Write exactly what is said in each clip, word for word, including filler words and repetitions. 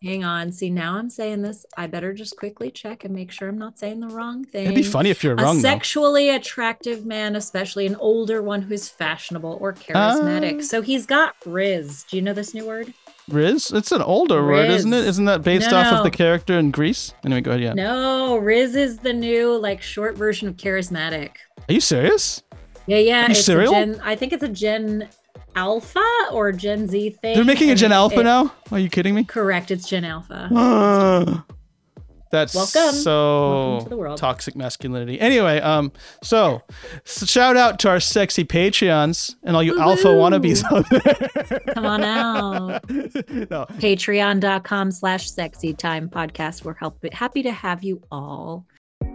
Hang on. See, now I'm saying this. I better just quickly check and make sure I'm not saying the wrong It'd be thing. funny if you're A wrong, though. sexually attractive man, especially an older one who's fashionable or charismatic. Uh, So he's got Riz. Do you know this new word? Riz? It's an older word, isn't it? Riz. Isn't that based No, off of the no. character in Greece? Anyway, go ahead. Yeah. No, Riz is the new like short version of charismatic. Are you serious? Yeah, yeah. You It's a cereal? Gen, I think it's a Gen Alpha or Gen Z thing. They're making a and Gen it- Alpha it- now? Are you kidding me? Correct, it's Gen Alpha. That's Welcome. so Welcome to the world. toxic masculinity. Anyway, um, so, so shout out to our sexy Patreons and all you alpha Woo-hoo. wannabes out there. Come on out. No. Patreon.com slash sexy time podcast. We're help- happy to have you all.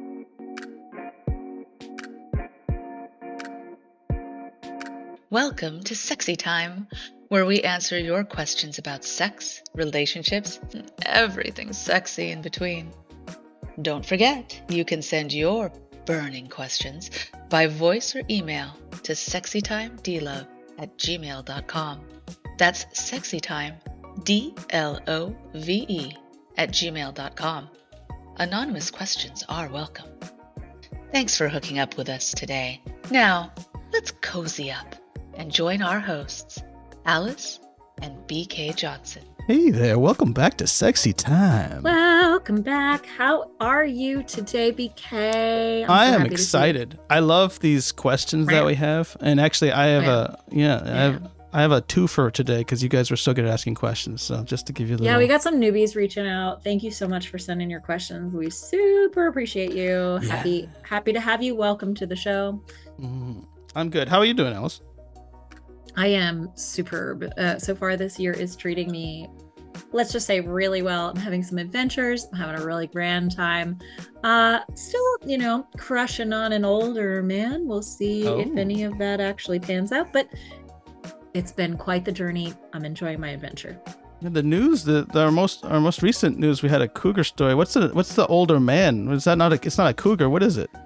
Welcome to Sexy Time, where we answer your questions about sex, relationships, and everything sexy in between. Don't forget, you can send your burning questions by voice or email to sexytimedlove at gmail dot com. That's sexytime, D L O V E, at gmail dot com. Anonymous questions are welcome. Thanks for hooking up with us today. Now, let's cozy up and join our hosts, Alice and B K Johnson. Hey there, welcome back to Sexy Time. Welcome back. How are you today, B K? I'm I so am happy to see you. excited. I love these questions that we have, and actually, I have Yeah. a yeah, I have I have a twofer today because you guys were so good at asking questions. So just to give you a little, Yeah, we got some newbies reaching out. Thank you so much for sending your questions. We super appreciate you. Yeah. Happy happy to have you. Welcome to the show. Mhm. I'm good. How are you doing, Alice? I am superb. Uh, so far this year is treating me, let's just say, really well. I'm having some adventures. I'm having a really grand time. Uh, still, you know, crushing on an older man. We'll see Oh. if any of that actually pans out. But it's been quite the journey. I'm enjoying my adventure. Yeah, the news, the, the our most our most recent news, we had a cougar story. What's the what's the older man? Is that not a? It's not a cougar. What is it?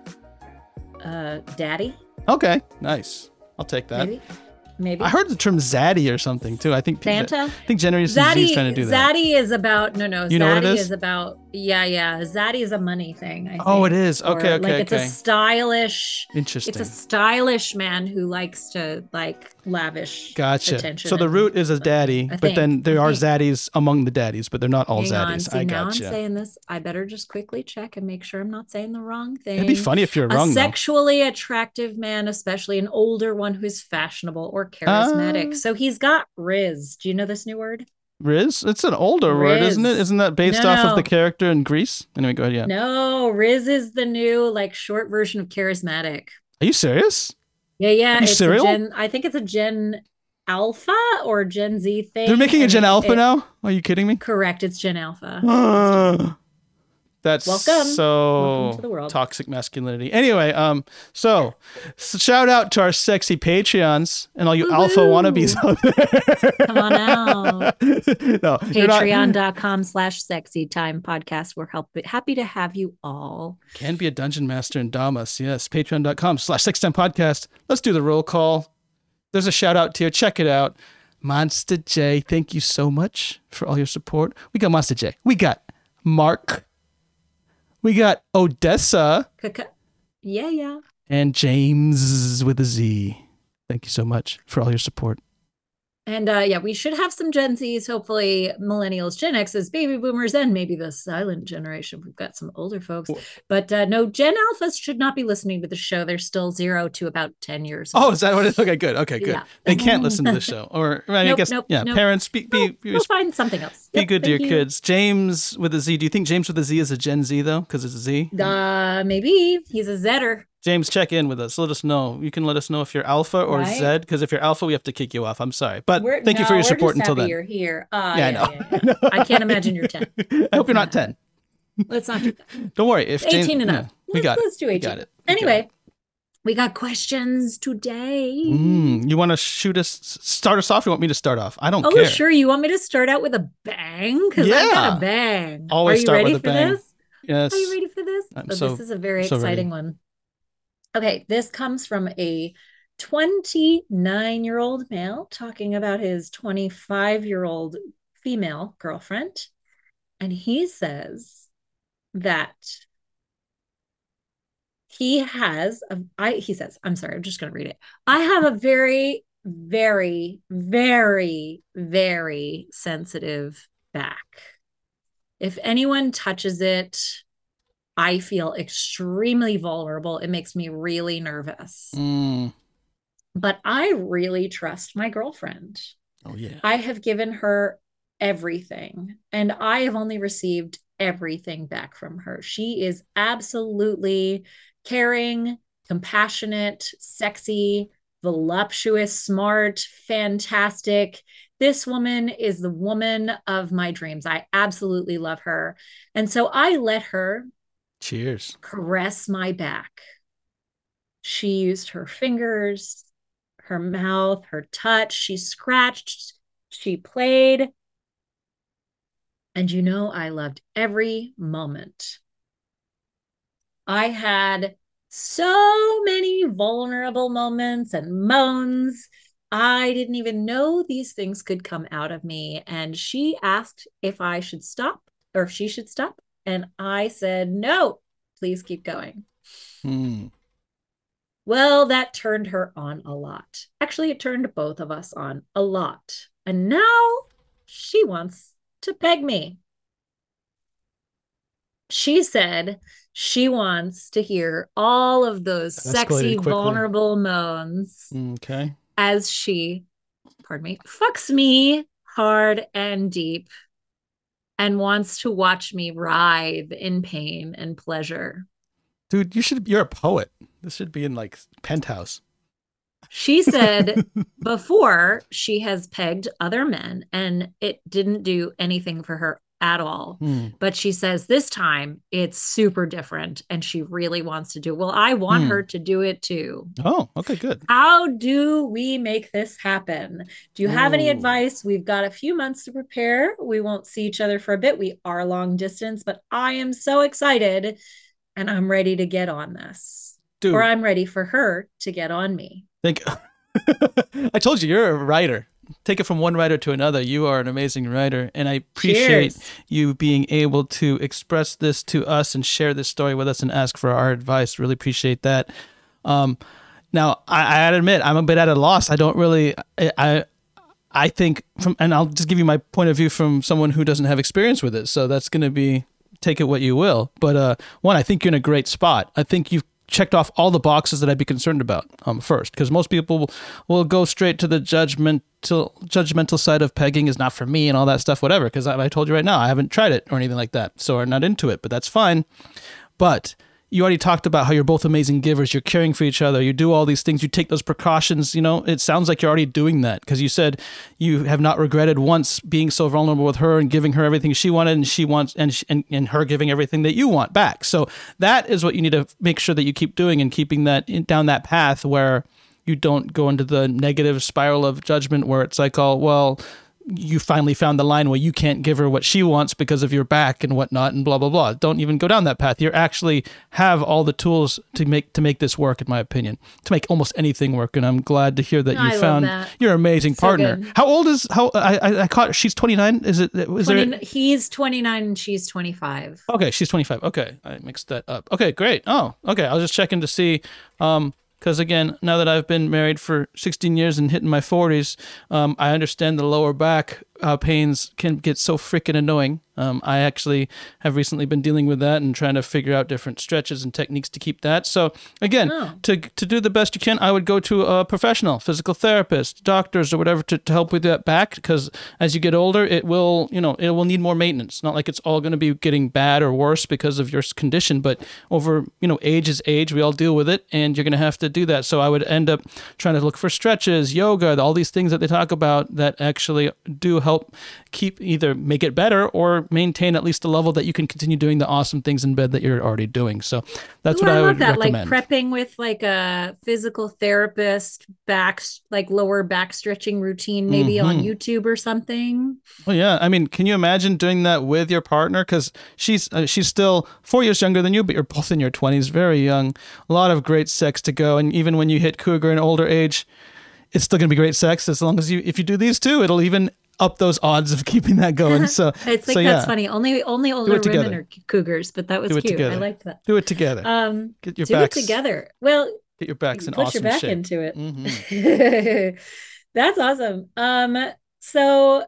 Uh, Daddy, Okay, nice. I'll take that. maybe, maybe. I heard the term zaddy or something too. I think Santa. I think Generation Z is Zaddy, trying to do that. Zaddy is about no, no. You know what Zaddy it is? about yeah, yeah. Zaddy is a money thing. I think. Oh, it is. Or, Okay, okay, Like it's okay. a stylish. Interesting. It's a stylish man who likes to like lavish Gotcha. attention. So the and- root is a daddy, I but think, then there I are think. zaddies among the daddies, but they're not all Hang on. zaddies. See, I now gotcha. I'm saying this. I better just quickly check and make sure I'm not saying the wrong thing. It'd be funny if you're A wrong, though. sexually attractive man, especially an older one who's fashionable or charismatic. Uh, So he's got Riz. Do you know this new word? Riz? It's an older word, isn't it? Riz. Isn't that based No, off of no. the character in Greece? Anyway, go ahead. Yeah. No, Riz is the new like short version of charismatic. Are you serious? Yeah, yeah. Are you It's a cereal? Gen, I think it's a Gen Alpha or Gen Z thing. They're making a and Gen it- Alpha it- now? Are you kidding me? Correct, it's Gen Alpha. That's Welcome. so Welcome to the world. toxic masculinity. Anyway, um, so, so shout out to our sexy Patreons and all you alpha Woo-hoo. wannabes out there. Come on out. No, you're not- Patreon.com slash sexy time podcast. We're help- happy to have you all. Can be a dungeon master in Damas. Yes. Patreon.com slash six time podcast. Let's do the roll call. There's a shout out tier. Check it out. Monster J, thank you so much for all your support. We got Monster J. We got Mark. We got Odessa Kaka- Yeah, yeah. and James with a Z. Thank you so much for all your support. And uh, yeah, we should have some Gen Zs, hopefully millennials, Gen Xs, baby boomers, and maybe the silent generation. We've got some older folks. But uh, no, Gen Alphas should not be listening to the show. They're still zero to about ten years Oh, old. is that what it is? Okay, good. Okay, good. Yeah. They can't listen to the show. Or I Nope, guess, nope, yeah, nope. parents, be, be, We'll, be, we'll find something else. be Yep, good to your thank you. kids. James with a Z. Do you think James with a Z is a Gen Z, though? Because it's a Z? Uh, maybe he's a Zetter. James, check in with us. Let us know. You can let us know if you're Alpha or Right. Z, because if you're Alpha, we have to kick you off. I'm sorry. But We're- thank you no, for your we're support just until happy then. You're here. Uh, Yeah, I yeah, know. yeah, yeah. I can't imagine you're ten. I hope you're not ten. Let's not do that. Don't worry. If James, eighteen and yeah, up. we Let's, got let's it. do We eighteen. got it. We got Anyway, it. we got questions today. Mm, you want to shoot us, start us off? Or you want me to start off? I don't Oh, care. sure. You want me to start out with a bang? Because I've Yeah. got a bang. Always Are you start ready with a for bang. this? Yes. Are you ready for this? I'm Oh, so- this is a very so ready. exciting one. Okay, this comes from a twenty-nine-year-old male talking about his twenty-five-year-old female girlfriend. And he says that he has a, I he says, I'm sorry, I'm just going to read it. I have a very, very, very, very sensitive back. If anyone touches it, I feel extremely vulnerable. It makes me really nervous. Mm. But I really trust my girlfriend. Oh, yeah. I have given her everything, and I have only received everything back from her. She is absolutely caring, compassionate, sexy, voluptuous, smart, fantastic. This woman is the woman of my dreams. I absolutely love her. And so I let her Cheers. caress my back. She used her fingers, her mouth, her touch. She scratched, she played. And you know, I loved every moment. I had so many vulnerable moments and moans. I didn't even know these things could come out of me. And she asked if I should stop or if she should stop. And I said, no, please keep going. Hmm. Well, that turned her on a lot. Actually, it turned both of us on a lot. And now she wants to peg me. She said she wants to hear all of those That escalated sexy, quickly. vulnerable moans Okay. as she, pardon me, fucks me hard and deep and wants to watch me writhe in pain and pleasure. Dude, you should, you're a poet. This should be in like Penthouse. She said before she has pegged other men and it didn't do anything for her at all. Hmm. But she says this time it's super different and she really wants to do it. Well, I want Hmm. her to do it too. Oh, okay, good. How do we make this happen? Do you have any Ooh. advice? We've got a few months to prepare. We won't see each other for a bit. We are long distance, but I am so excited and I'm ready to get on this. Dude. Or I'm ready for her to get on me. Think I told you you're a writer. Take it from one writer to another. You are an amazing writer, and I appreciate Cheers. you being able to express this to us and share this story with us and ask for our advice. Really appreciate that. Um, now, I, I admit I'm a bit at a loss. I don't really. I, I I think from, and I'll just give you my point of view from someone who doesn't have experience with it. So that's going to be take it what you will. But uh, one, I think you're in a great spot. I think you've checked off all the boxes that I'd be concerned about um, first, because most people will, will go straight to the judgmental judgmental side of pegging is not for me and all that stuff, whatever, because I, I told you right now, I haven't tried it or anything like that, so I'm not into it, but that's fine. But you already talked about how you're both amazing givers, you're caring for each other, you do all these things, you take those precautions, you know, it sounds like you're already doing that, because you said you have not regretted once being so vulnerable with her and giving her everything she wanted, and she wants, and, she, and, and her giving everything that you want back. So that is what you need to make sure that you keep doing and keeping that in, down that path where you don't go into the negative spiral of judgment where it's like, oh, well, you finally found the line where you can't give her what she wants because of your back and whatnot and blah, blah, blah. Don't even go down that path. You actually have all the tools to make to make this work, in my opinion, to make almost anything work. And I'm glad to hear that you I love found that. your amazing So partner. good. How old is, how, I, I, I caught, she's twenty-nine. Is it, is twenty, there? he's twenty-nine and she's twenty-five. Okay, she's twenty-five. Okay, I mixed that up. Okay, great. Oh, okay. I was just checking to see, um, because again, now that I've been married for sixteen years and hitting my forties, um, I understand the lower back uh, pains can get so freaking annoying. Um, I actually have recently been dealing with that and trying to figure out different stretches and techniques to keep that. So again, Oh. to to do the best you can, I would go to a professional, physical therapist, doctors, or whatever to, to help with that back. Because as you get older, it will, you know, it will need more maintenance. Not like it's all going to be getting bad or worse because of your condition, but over, you know, age is age. We all deal with it, and you're going to have to do that. So I would end up trying to look for stretches, yoga, all these things that they talk about that actually do help keep either make it better or maintain at least a level that you can continue doing the awesome things in bed that you're already doing. So that's Ooh, what I, I love would that. recommend. Like prepping with like a physical therapist, back, like lower back stretching routine, maybe on Mhm. YouTube or something. Well, yeah. I mean, can you imagine doing that with your partner? Because she's uh, she's still four years younger than you, but you're both in your twenties, very young. A lot of great sex to go. And even when you hit cougar in older age, it's still going to be great sex as long as you, if you do these two, it'll even up those odds of keeping that going. So it's like, so, that's yeah. funny. Only only older women are cougars, but that was Do it cute. together. I liked that. Do it together. Um, Get your do backs, it together. Well, get your backs in put awesome your back shape. into it. Mm-hmm. That's awesome. Um, so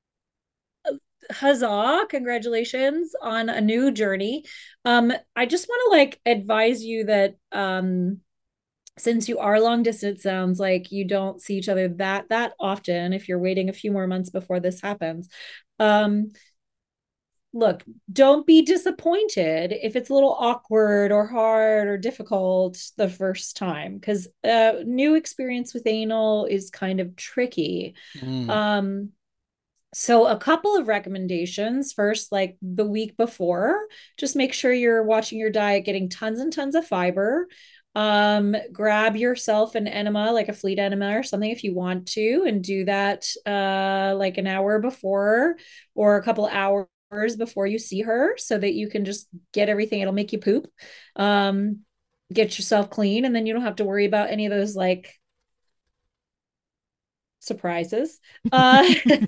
huzzah, congratulations on a new journey. Um, I just want to like advise you that um since you are long distance, sounds like you don't see each other that that often if you're waiting a few more months before this happens. Um, look, don't be disappointed if it's a little awkward or hard or difficult the first time, because uh new experience with anal is kind of tricky. Mm. Um, so a couple of recommendations. First, like the week before, just make sure you're watching your diet, getting tons and tons of fiber. Um, grab yourself an enema, like a fleet enema or something if you want to, and do that uh like an hour before or a couple hours before you see her so that you can just get everything. It'll make you poop. Um, get yourself clean, and then you don't have to worry about any of those like surprises. Uh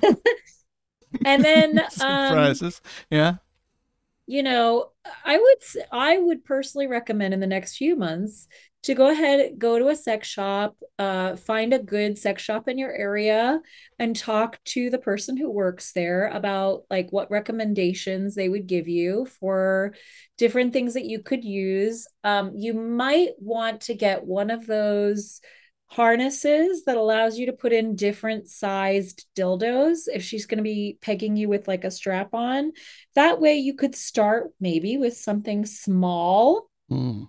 and then um surprises. Yeah. You know, I would I would personally recommend in the next few months to go ahead, go to a sex shop, uh, find a good sex shop in your area and talk to the person who works there about like what recommendations they would give you for different things that you could use. Um, you might want to get one of those harnesses that allows you to put in different sized dildos if she's going to be pegging you with like a strap on. That way you could start maybe with something small. Mm.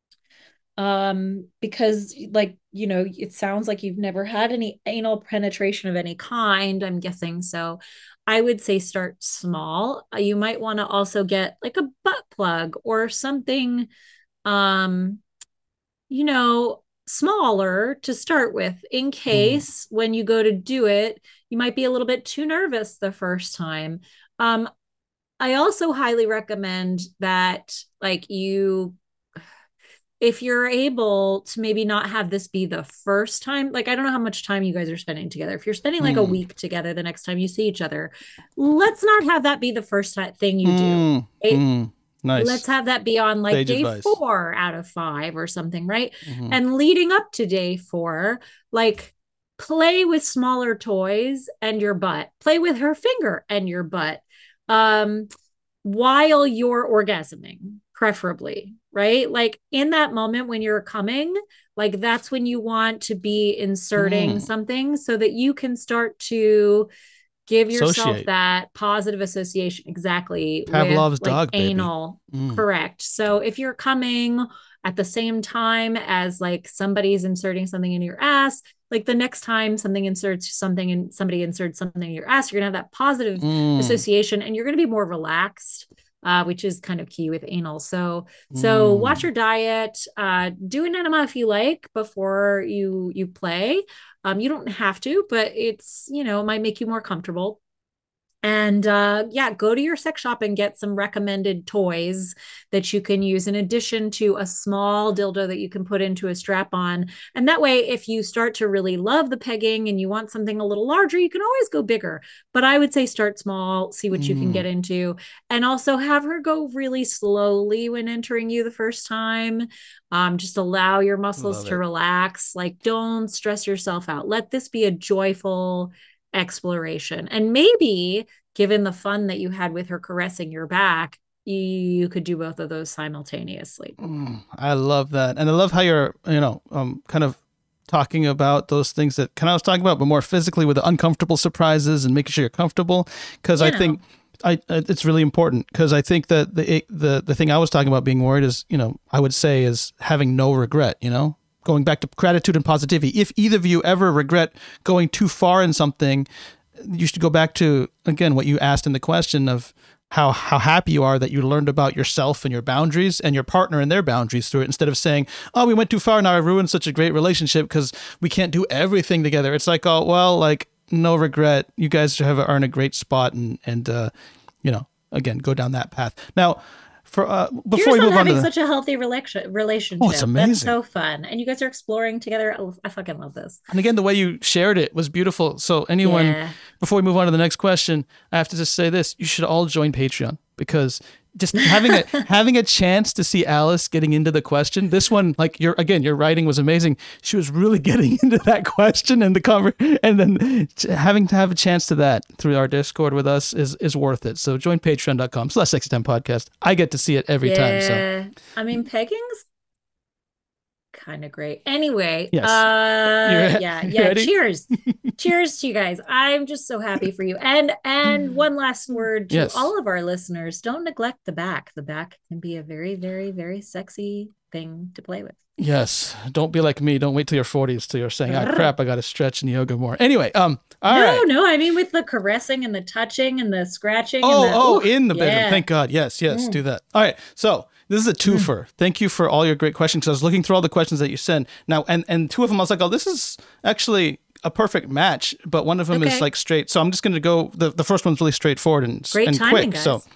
Um, because like, you know, it sounds like you've never had any anal penetration of any kind, I'm guessing. So I would say start small. You might want to also get like a butt plug or something, um, you know, smaller to start with, in case mm. when you go to do it, you might be a little bit too nervous the first time. Um, I also highly recommend that, like, you, if you're able to maybe not have this be the first time, like, I don't know how much time you guys are spending together. If you're spending like mm. a week together the next time you see each other, let's not have that be the first thing you do. Mm. Right? Mm. Nice. Let's have that be on like Sage day advice. four out of five or something, right? Mm-hmm. And leading up to day four, like play with smaller toys and your butt. Play with her finger and your butt um, while you're orgasming, preferably, right? Like in that moment when you're coming, like that's when you want to be inserting mm. something so that you can start to give yourself Associate. that positive association. Exactly. Pavlov's with, like, dog, anal. Mm. Correct. So if you're coming at the same time as like somebody's inserting something in your ass, like the next time something inserts something and somebody inserts something in your ass, you're going to have that positive mm. association and you're going to be more relaxed. Uh, which is kind of key with anal. So, so mm. watch your diet, uh, do an enema if you like before you, you play. Um, you don't have to, but it's, you know, it might make you more comfortable. And uh, yeah, go to your sex shop and get some recommended toys that you can use in addition to a small dildo that you can put into a strap on. And that way, if you start to really love the pegging and you want something a little larger, you can always go bigger. But I would say start small, see what mm. you can get into, and also have her go really slowly when entering you the first time. Um, just allow your muscles love to it. relax. Like, don't stress yourself out. Let this be a joyful exploration. And maybe given the fun that you had with her caressing your back, you could do both of those simultaneously. Mm, I love that. And I love how you're, you know, um, kind of talking about those things that kind of I was talking about, but more physically with the uncomfortable surprises and making sure you're comfortable. Because I know. think I, it's really important, because I think that the, the, the thing I was talking about being worried is, you know, I would say is having no regret, you know, going back to gratitude and positivity. If either of you ever regret going too far in something, you should go back to, again, what you asked in the question of how how happy you are that you learned about yourself and your boundaries and your partner and their boundaries through it, instead of saying, oh, we went too far, now I ruined such a great relationship because we can't do everything together. It's like, oh, well, like, no regret. You guys have are in a great spot, and, and uh, you know, again, go down that path. Now, for uh, before Cheers we on move on having to the, such a healthy relation relationship. Oh, it's amazing. That's so fun. And you guys are exploring together. Oh, I fucking love this. and again, the way you shared it was beautiful. So anyone, Yeah. before we move on to the next question, I have to just say this: you should all join Patreon, because just having a having a chance to see Alice getting into the question. This one, like your again, your writing was amazing. She was really getting into that question and the cover, and then having to have a chance to that through our Discord with us is is worth it. So join patreon dot com slash sexy time podcast. I get to see it every yeah. time. So I mean, pegging's kind of great. Anyway, Yes. uh You- yeah, you yeah. ready? Cheers. Cheers to you guys. I'm just so happy for you. And and one last word to Yes. all of our listeners. Don't neglect the back. The back can be a very, very, very sexy thing to play with. yes, don't be like me. Don't wait till your forties till you're saying, "Ah, crap, I got to stretch and yoga more." Anyway, um, all no, right. no, I mean with the caressing and the touching and the scratching. Oh, and the, oh, ooh, in the bedroom. yeah. Thank God. Yes, yes, Mm. do that. All right. So this is a twofer. Thank you for all your great questions. I was looking through all the questions that you sent. Now, and and two of them, I was like, oh, this is actually a perfect match. But one of them Okay. is like straight. So I'm just going to go. The, the first one's really straightforward and Great and timing, quick. So, guys.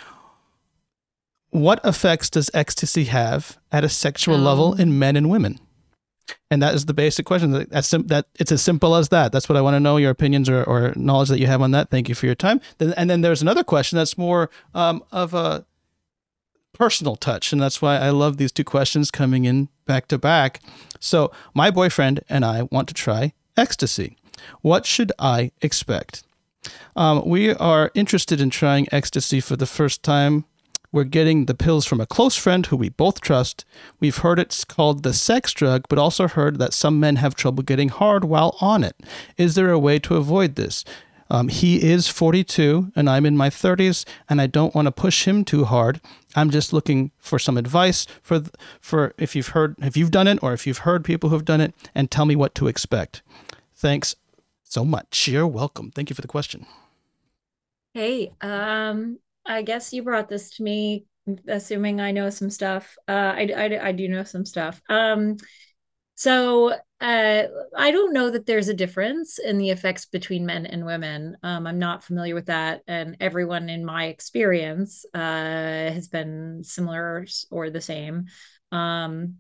what effects does ecstasy have at a sexual level Um. in men and women? And that is the basic question. That's sim- that it's as simple as that. That's what I want to know. Your opinions or, or knowledge that you have on that. Thank you for your time. Then, and then there's another question that's more um, of a personal touch, and that's why I love these two questions coming in back to back. So, my boyfriend and I want to try ecstasy. What should I expect? Um, we are interested in trying ecstasy for the first time. We're getting the pills from a close friend who we both trust. We've heard it's called the sex drug, but also heard that some men have trouble getting hard while on it. Is there a way to avoid this? Um, he is forty-two and I'm in my thirties, and I don't want to push him too hard. I'm just looking for some advice for th- for if you've heard if you've done it or if you've heard people who've done it, and tell me what to expect. Thanks so much. You're welcome. Thank you for the question. Hey, um, I guess you brought this to me, assuming I know some stuff. Uh, I, I, I do know some stuff. Um, so uh, I don't know that there's a difference in the effects between men and women. Um, I'm not familiar with that, and everyone in my experience uh, has been similar or the same. Um,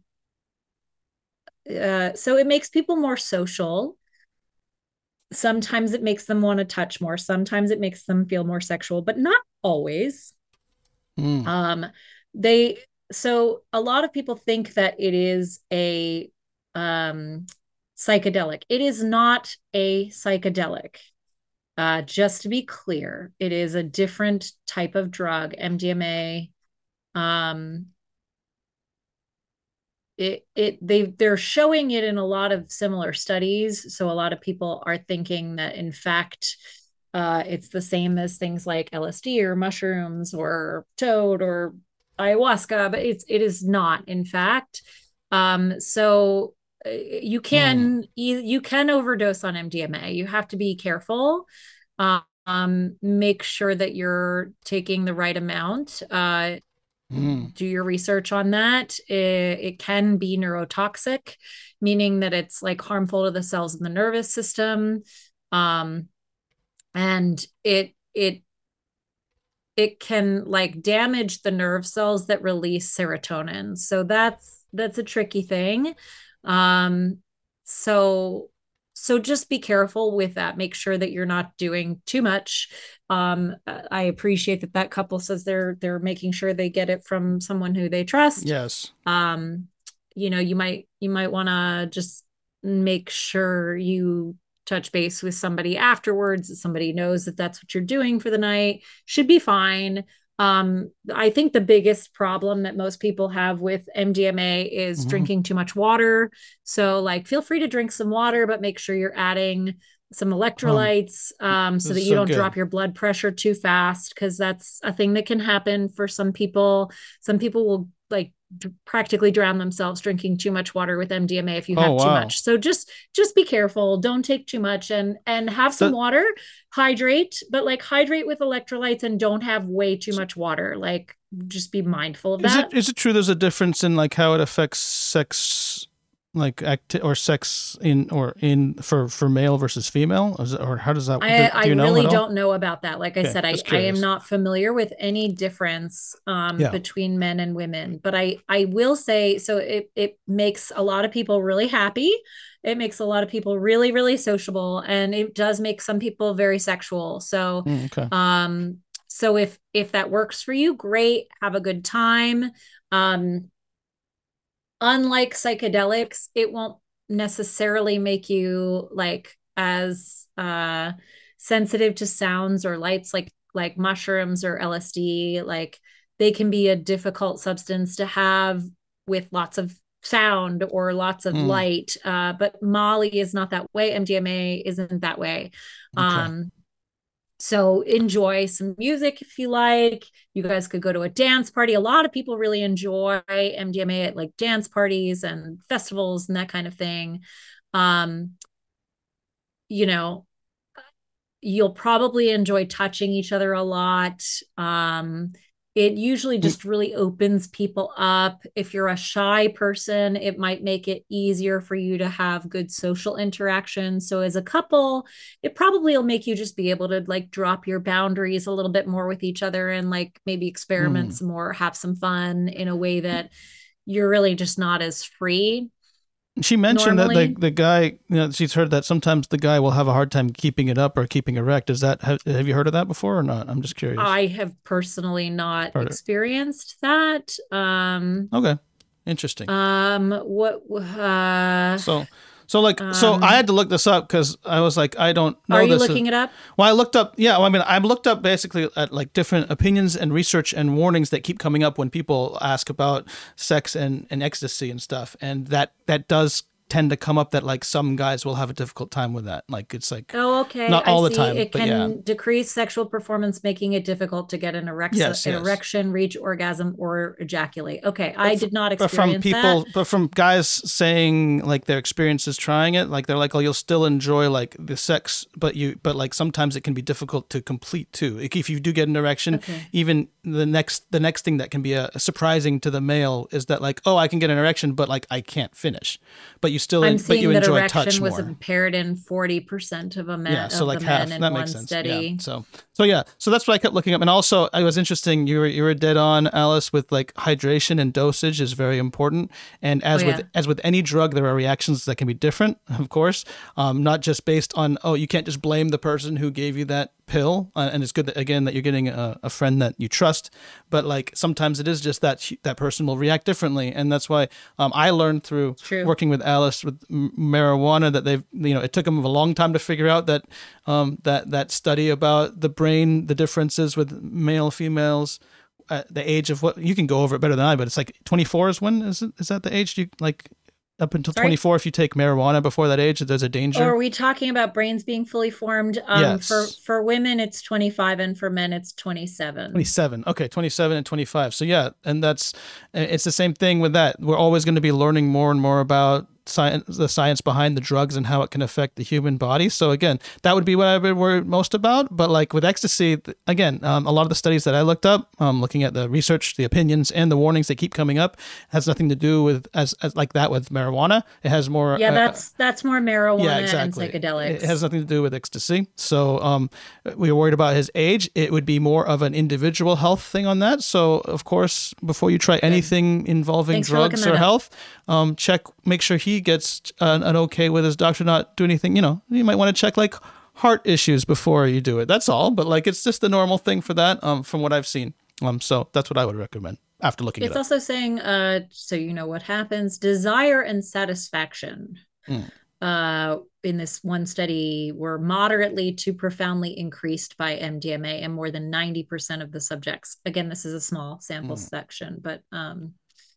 uh, so it makes people more social. Sometimes it makes them want to touch more. Sometimes it makes them feel more sexual, but not always. Mm. Um, they so a lot of people think that it is a um psychedelic. It is not a psychedelic. Uh, just to be clear, it is a different type of drug, M D M A. Um, it it they they're showing it in a lot of similar studies, so a lot of people are thinking that in fact uh it's the same as things like L S D or mushrooms or toad or ayahuasca, but it's it is not in fact. Um so uh, you can mm. you, you can overdose on M D M A. You have to be careful. Um make sure that you're taking the right amount. uh Mm. Do your research on that. It, it can be neurotoxic, meaning that it's like harmful to the cells in the nervous system. Um, and it it it can like damage the nerve cells that release serotonin. So that's that's a tricky thing. Um, so so just be careful with that. Make sure that you're not doing too much. Um, I appreciate that that couple says they're they're making sure they get it from someone who they trust. Yes. Um, you know, you might you might want to just make sure you touch base with somebody afterwards, that somebody knows that that's what you're doing for the night. Should be fine. Um, I think the biggest problem that most people have with M D M A is mm-hmm. drinking too much water. So like, feel free to drink some water, but make sure you're adding some electrolytes um, so that you so don't good. drop your blood pressure too fast, because that's a thing that can happen for some people. Some people will like d- practically drown themselves drinking too much water with M D M A if you have oh, wow. too much. So just just be careful. Don't take too much, and and have some the- water. Hydrate, but like hydrate with electrolytes, and don't have way too much water. Like just be mindful of is that. It, is it true there's a difference in like how it affects sex like act or sex in or in for for male versus female? Is it, or how does that? I, do, do I you know really at all? don't know about that. Like I Okay, said, I, just I am curious. not familiar with any difference um, Yeah. between men and women, but I, I will say, so it, it makes a lot of people really happy. It makes a lot of people really, really sociable, and it does make some people very sexual. So, Mm, okay. um, so if, if that works for you, great, have a good time. Um, unlike psychedelics, it won't necessarily make you like as uh sensitive to sounds or lights like like mushrooms or L S D. Like they can be a difficult substance to have with lots of sound or lots of Mm, light. Uh, but Molly is not that way. M D M A isn't that way. okay. Um, so enjoy some music if you like. You guys could go to a dance party. A lot of people really enjoy M D M A at like dance parties and festivals and that kind of thing. Um, you know, you'll probably enjoy touching each other a lot. Um, it usually Mm, just really opens people up. If you're a shy person, it might make it easier for you to have good social interaction. So, as a couple, it probably will make you just be able to like drop your boundaries a little bit more with each other and like maybe experiment mm. some more, have some fun in a way that you're really just not as free She mentioned that the normally. the guy, you know, she's heard that sometimes the guy will have a hard time keeping it up or keeping erect. Is that have, have you heard of that before or not? I'm just curious. I have personally not Heard it. experienced that. Um, Okay, interesting. um, what, uh, So, so like, so I um, had to look this up because I was like, I don't are know you this. looking it up? Well, I looked up, yeah. Well, I mean, I looked up basically at like different opinions and research and warnings that keep coming up when people ask about sex and, and ecstasy and stuff, and that that does tend to come up that like some guys will have a difficult time with that. Like it's like Oh, okay. not I all the see. time, It but yeah. can decrease sexual performance, making it difficult to get an erection, Yes, an yes. erection, reach orgasm, or ejaculate. Okay, I But, f- did not but from experience that. people, but from guys saying like their experiences trying it, like they're like, oh, you'll still enjoy like the sex, but you, but like sometimes it can be difficult to complete too. Like, if you do get an erection, Okay. even the next, the next thing that can be a, surprising to the male is that like, oh, I can get an erection, but like I can't finish, but you still, I'm but you seeing that enjoy touch erection was more. impaired in forty percent of a Yeah, men so of the like men half. in That makes one sense. Yeah. study. So so yeah. So that's what I kept looking up. And also it was interesting, you were you were dead on, Alice, with like hydration and dosage is very important. And as Oh with yeah. as with any drug, there are reactions that can be different, of course. Um, not just based on, oh, you can't just blame the person who gave you that pill. Uh, and it's good that again that you're getting a, a friend that you trust, but like sometimes it is just that that person will react differently. And that's why um, I learned through True. working with Alice with m- marijuana that they've, you know, it took them a long time to figure out that um, that that study about the brain, the differences with male females at the age of what, you can go over it better than I, but it's like twenty-four is when is it, is that the age you like up until Sorry. twenty-four, if you take marijuana before that age, there's a danger. Or are we talking about brains being fully formed? Um, Yes. For for women, it's twenty-five, and for men, it's twenty-seven. twenty-seven. Okay, twenty-seven and twenty-five. So yeah, and that's it's the same thing with that. We're always going to be learning more and more about science, the science behind the drugs and how it can affect the human body. So again, that would be what I've been worried most about. But like with ecstasy, again, um, a lot of the studies that I looked up, um, looking at the research, the opinions, and the warnings that keep coming up, has nothing to do with as, as like that with marijuana. It has more. Yeah, uh, that's that's more marijuana yeah, exactly. and psychedelics. It has nothing to do with ecstasy. So um, we were worried about his age. It would be more of an individual health thing on that. So of course, before you try anything involving Thanks for looking drugs that or up. health, um, check, make sure he gets an, an okay with his doctor not do anything. You know, you might want to check like heart issues before you do it. That's all. But like it's just the normal thing for that. Um, from what I've seen. Um, so that's what I would recommend after looking It's it up. also saying, uh, so you know what happens, desire and satisfaction. Mm. Uh, in this one study were moderately to profoundly increased by M D M A in more than ninety percent of the subjects. Again, this is a small sample Mm. section, but um,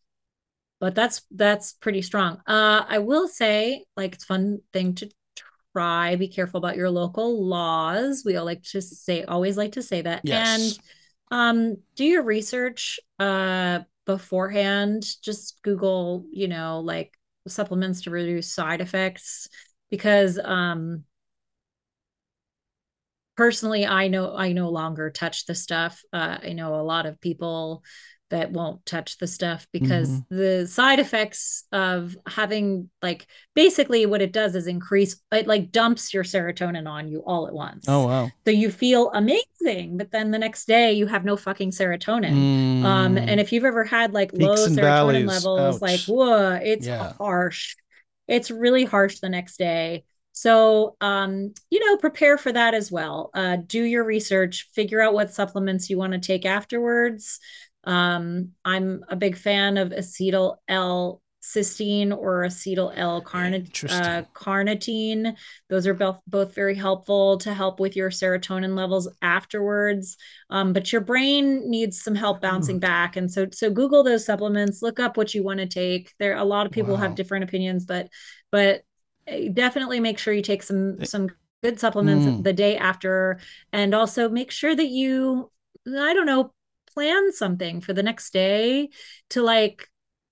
but that's that's pretty strong. Uh, I will say, like, it's a fun thing to try. Be careful about your local laws. We all like to say, always like to say that. Yes. And um, do your research uh beforehand. Just Google, you know, like supplements to reduce side effects, because um personally, I know I no longer touch the stuff. Uh, I know a lot of people that won't touch the stuff because Mhm. the side effects of having, like, basically what it does is increase, it like dumps your serotonin on you all at once. Oh, wow. So you feel amazing, but then the next day you have no fucking serotonin. Mm. Um, and if you've ever had like Peaks low and serotonin valleys. levels, Ouch. like, whoa, it's Yeah. harsh. It's really harsh the next day. So, um, you know, prepare for that as well. Uh, do your research, figure out what supplements you want to take afterwards. Um, I'm a big fan of acetyl L-cysteine or acetyl L-carnitine. Uh, Those are both, both very helpful to help with your serotonin levels afterwards. Um, but your brain needs some help bouncing Dude. back. And so, so Google those supplements, look up what you want to take. There, a lot of people Wow. have different opinions, but, but definitely make sure you take some, some good supplements Mm. the day after. And also make sure that you, I don't know, plan something for the next day to like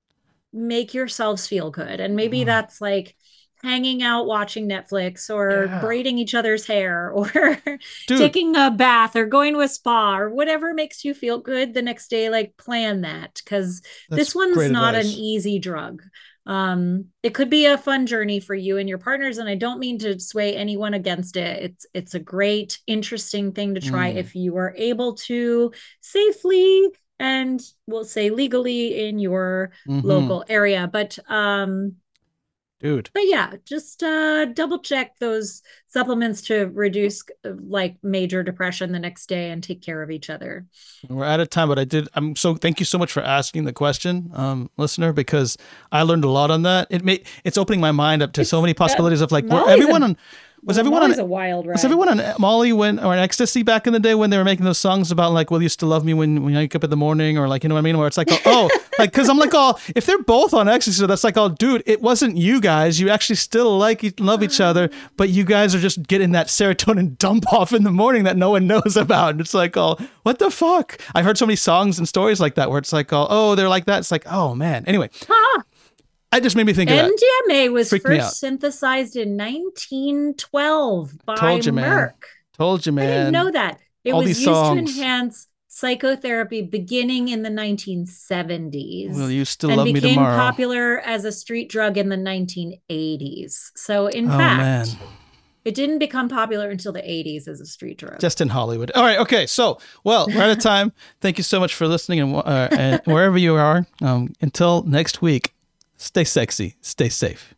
make yourselves feel good. And maybe Mm. that's like hanging out, watching Netflix, or Yeah. braiding each other's hair, or Dude. taking a bath, or going to a spa, or whatever makes you feel good the next day. Like, plan that, because this one's great not advice. an easy drug. Um, it could be a fun journey for you and your partners, and I don't mean to sway anyone against it. It's it's a great, interesting thing to try Mm. if you are able to safely and, we'll say, legally in your Mhm. local area. But um, Dude. but yeah, just uh, double check those supplements to reduce uh, like major depression the next day, and take care of each other. We're out of time, but I did. I'm so thank you so much for asking the question, um, listener, because I learned a lot on that. It made it's opening my mind up to It's, so many possibilities uh, of like, were Molly's everyone a- on was Well, everyone Molly's on a wild ride. was everyone on Molly when or on ecstasy back in the day when they were making those songs about like, will you still love me when when you wake up in the morning, or like, you know what I mean, where it's like, oh, oh like, because I'm like, oh, if they're both on ecstasy, so that's like, oh, dude, it wasn't you guys. You actually still like love each other, but you guys are just getting that serotonin dump off in the morning that no one knows about. And it's like, oh, what the fuck? I've heard so many songs and stories like that where it's like, oh, oh, they're like that. It's like, oh man. Anyway. Huh. It just made me think of that. M D M A was Freaked me out. first synthesized in nineteen twelve by Told you, man. Merck. Told you, man. I didn't know that. It All was these used songs. to enhance psychotherapy beginning in the nineteen seventies. Will you still and love me became tomorrow? popular as a street drug in the nineteen eighties. So in Oh, fact, man. it didn't become popular until the eighties as a street drug. Just in Hollywood. All right. Okay. So, well, we're out of time. Thank you so much for listening, and, uh, and wherever you are, um, until next week, stay sexy, stay safe.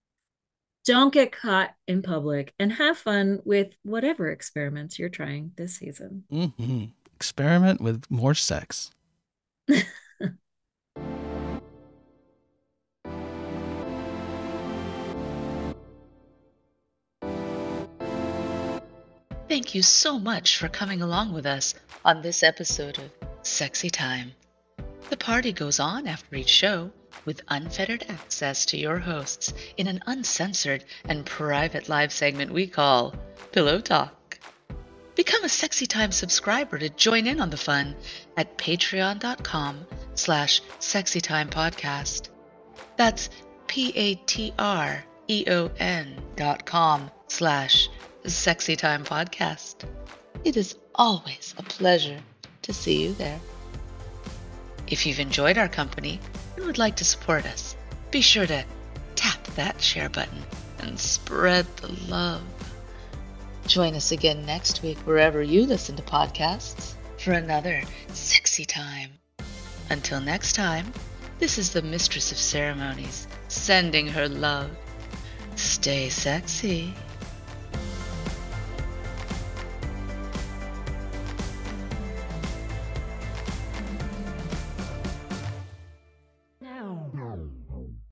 Don't get caught in public, and have fun with whatever experiments you're trying this season. Mm-hmm. Experiment with more sex. Thank you so much for coming along with us on this episode of Sexy Time. The party goes on after each show with unfettered access to your hosts in an uncensored and private live segment we call Pillow Talk. Become a Sexy Time subscriber to join in on the fun at patreon.com slash sexytimepodcast. That's P-A-T-R-E-O-N dot com slash Sexy Time Podcast. It is always a pleasure to see you there. If you've enjoyed our company and would like to support us, be sure to tap that share button and spread the love. Join us again next week wherever you listen to podcasts for another Sexy Time. Until next time, this is the Mistress of Ceremonies sending her love. Stay sexy.